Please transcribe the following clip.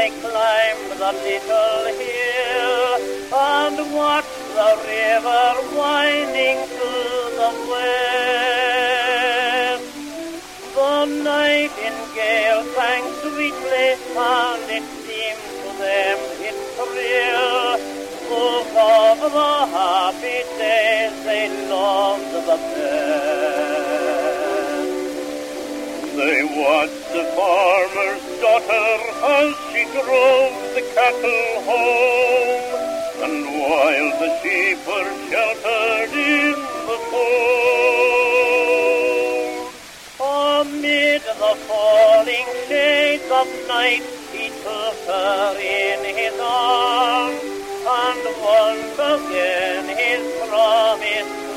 they climbed the little hill and watched the river winding to the west. The nightingale sang sweetly, and it seemed to them it thrilled, spoke of the happy days they loved the best. They watched the farmer's daughter as she drove the cattle home, and while the sheep were sheltered in the fold, amid the falling shades of night, he took her in his arms, and once again his promise